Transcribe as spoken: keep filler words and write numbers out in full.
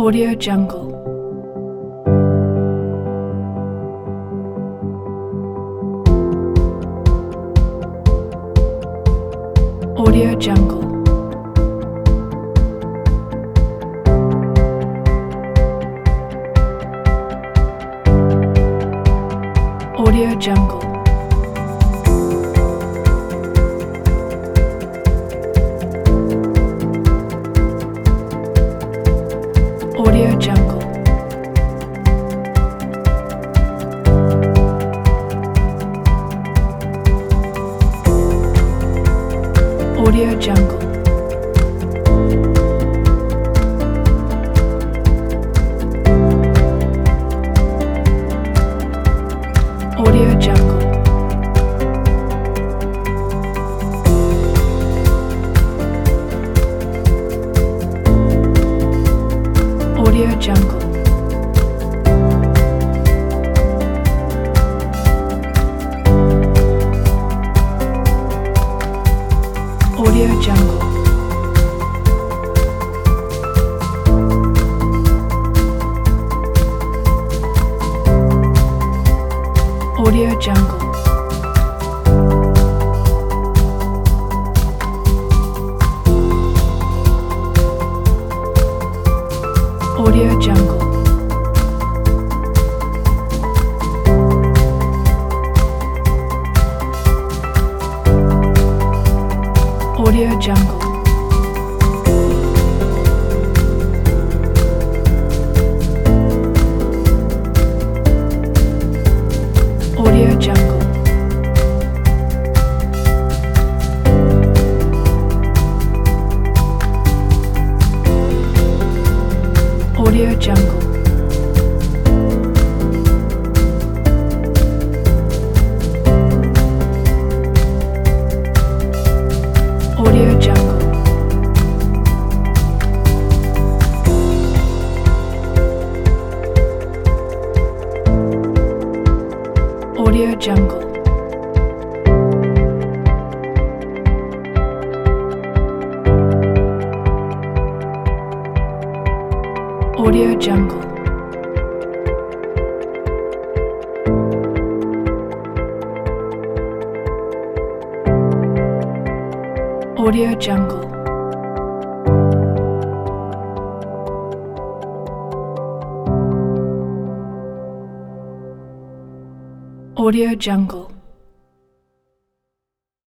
Audio Jungle. Audio Jungle. Audio Jungle. Audio Jungle. Audio Jungle. Audio Jungle. Audio Jungle. Audio Jungle. Audio Jungle. Audio Jungle. Audio Jungle. Audio Jungle. Audio Jungle. Audio Jungle. Audio Jungle. Audio Jungle. Audio Jungle. Audio Jungle.